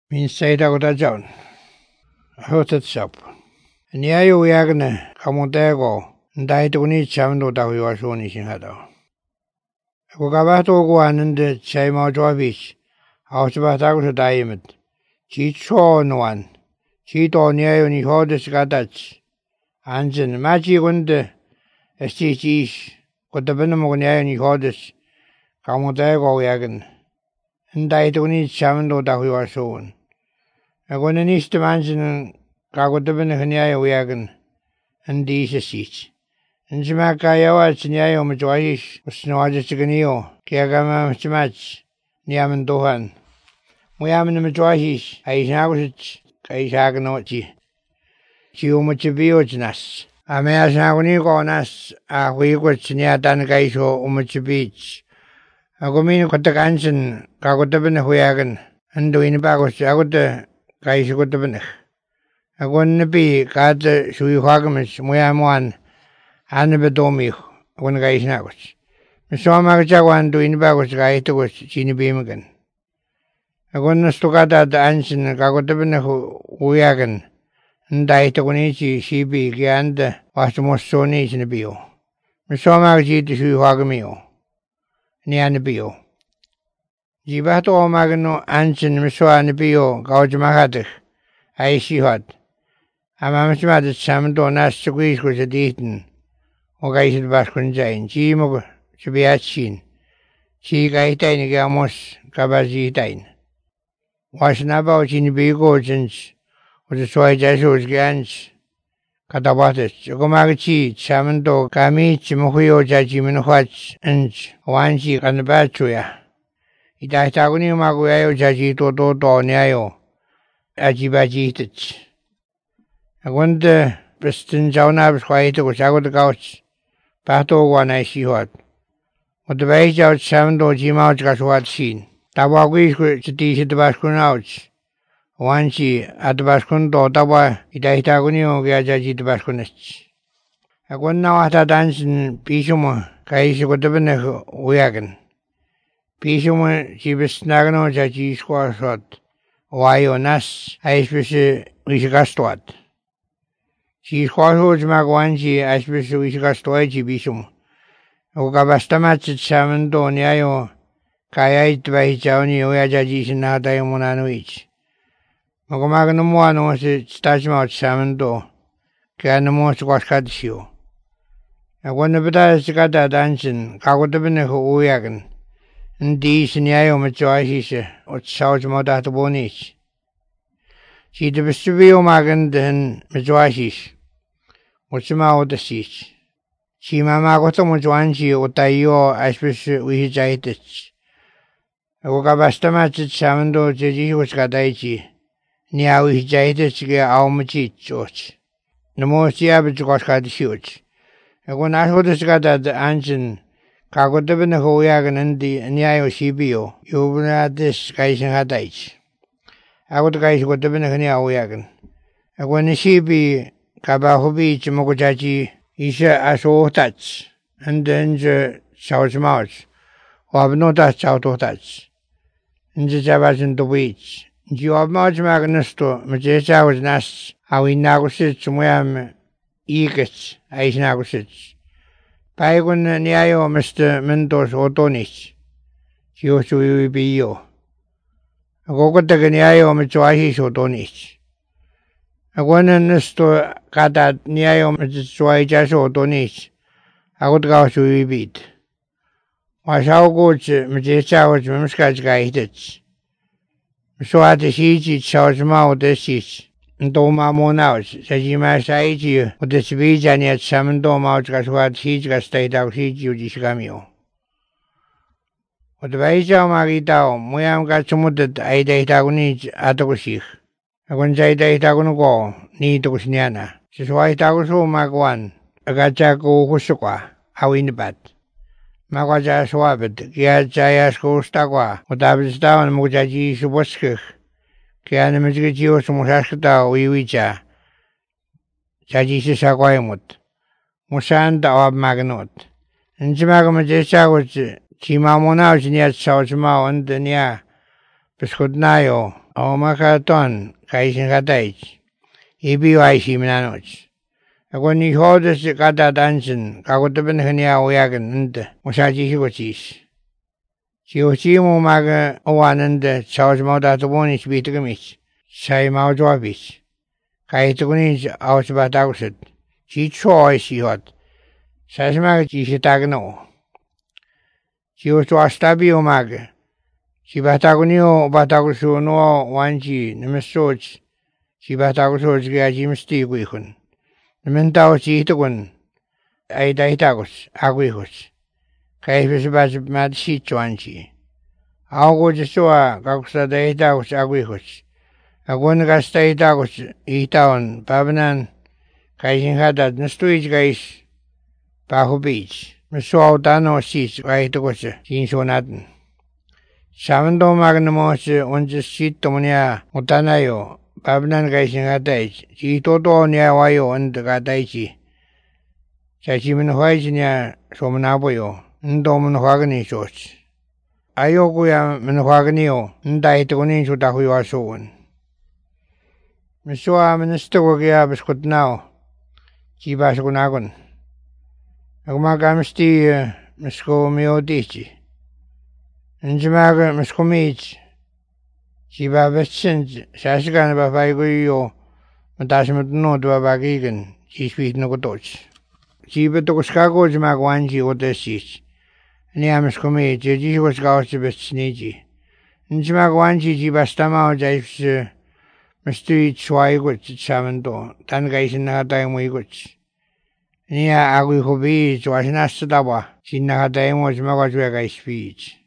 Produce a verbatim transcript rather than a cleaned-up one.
Min seida da jaun. Hotet sap. Niayo yagne kamotego. Ndai to ni chamdo da yo so ni sin hada. Ko gabato go anende chai ma jobis. Ausba ta go daimet. Chi cho noan. Chi to niayo ni hodes gadach. Anjen maji gunde. Esti chi ko da ben mo niayo ni hodes. Kamotego yagne. Ndai to ni chamdo da yo so. Agora neste manjin kago debene hniayo yagan andi sesich. Njima kayawa chniayo mjwaish usnwaje chganiyo kiagama mchmach niamen dohan. Muyamen mjwaish aishagusich kaishagnochi. Chiu mchbiyo chnas. Ame asaguni konas a huigo chnia dan kaisho umchbich. Agomin kotakanchen kago debene huyagan ando inbagos agote kaisho kotabenech. Agon nabi kad shui hwagamis muya muan anabe domich agon kais nagos. Misoma kachagwan do inbagos kaitogos chinibimagan. Agon nastokada da ansin kagotabenech huyagan ndai togonichi shibi kianda wasmosoni chinibiyo. Misoma kachiti shui hwagamio ni anabiyo. Jibato omagano ansin miswa anabiyo kaujamahadich aishihad. Ama machma de samdo nas chugis ko jaditen o gaisit bas kun jain chi mo chbiachin chi gaitain ga mos kabaji tain wasna ba chin bigo jins o de soy jasus gans kadabates ko magchi samdo kami chmohuyo jaji min hwach enj wanji kan bachuya ida taguni maguyo jaji to to to nyayo ajibaji tich. Agonde bestin jauna beschweite ko jago de gauch. Pato wa na shihot. Od de bai jau samdo jima ga swat sin. Tawa gwi ko ti sit bas kun ouch. Wanchi ad bas kun do tawa ida ita guni o ga jaji de bas kun ch. Agon na wata dansin pishumo kai shi ko de bene uyagen. Pishumo jibes nagno jaji skwa shot. Wayo nas aishbese wishgastwat. Si khwahoj magwanji aishbese wishgastwaji bishum. O gabastamach samendo niayo kayait bahichauni oyajaji sinada yomunanwich. Magomagno muano se stajma samendo kanamo squashkadshio. Agwana bada sikada dancin kagodabene ho uyagan. Ndi sinyayo machoahishe o tsawjmo dat bonich. Si de bestubio magan den machoahish. O tsima o de sich. Si mama goto mochoanchi o tayo aspes wihijaitich. O gabastamach samando jeji huskadaichi. Nia wihijaitich ge aumachich och. Namo siabich goskadishioch. Ago nashodeskada de anjin kago debene ho yagan andi niayo shibiyo yubna des kaishin hadaich. Ago de kaish go debene hnia ho yagan. Ago ni shibi kaba hobi chimogo jaji isha aso touch and then the south mouth. Wabno that south touch. In the Javazin the beach. Job much magnesto, Majesha was nas, how we nagosit somewhere eagets, ice nagosits. Paigun niayo Mister Mentos Otonis. Chiosui be yo. A gogotaganiayo Michoahish Otonis. A one nesto katat niayo Michoajas Otonis. I would go to beat. Was how good Majesha was Mimskaj guided. So at the siege charge mouth this is. Doma monaus, Sajima Saiji, with the speech and yet some doma got what siege got stayed out siege you disgamio. What the Vaja Marita, Muyam got some that I date agonich at the Shich. I won't say date agon go, need to Sniana. She's white also Magwan, a gachako Husukwa, how in the bat. Magaja swabit, Giajayas Kostagua, what I was down Mujaji Suboskich. Que animajio sumushashta wiwicha. Chaji sakwayamut. Musanda of magnot. And Jimagamajesha was Chimamona, Niat Sausma, and the Nia Pescodnayo, Omakaton kaisin kataich. Ibiwaisi minanoch. Ako ni hodes kata dansin kakutaben hanya uyagan nte musaji hikochis. Chiuchi mo maga owanende chaos mauda tuboni chbitgamich. Sai maujwabich. Kaitugunich aus batagusit. Chi choi si hot. Sasmaga chi sitagno. Chiu chuastabi umaga. Chi batagunio batagusu no wanchi nemesoch. Chi batagusoch gaya jimsti guichun. Nementaw chi hitugun. Ay daitagos aguihos. Kaifis bas mad si chuanchi. Augo jesua kakusa daitagos aguihos. Agun gas daitagos itaon pabanan. Kaisin hadat nestuij gais. Pahubich. Mesua utano sis kaitugos jinsunaten. Samando magnamos unjis sitomunia utanayo. Pabanan kaisin hataich. Si toto niya wayo and kataichi. Sa si minuhaich niya somunapoyo. Ndo minuhagani sos. Ayoko ya minuhaganiyo. Nda itugunin sutahuyo asuun. Mesua ministuko kaya biskutnao. Chibas kunagun. Agmagamsti misko miotichi. Njimaga misko mich. Chiba bestsinj. Sasigan ba fayguyo. Matasmut no dwa bagigan. Chiswit no kutoch. Chiba tukuskago jimaga wanji otesis. Niya misko mich. Jishkos gawsi bestsniji. Njimaga wanji chiba stamao jaifs. Mistui chwaigut chamando. Tan gaisin nakatay mo iguts. Niya agui hobi chwasinastadawa. Sin nakatay mo jimaga chwega ispich.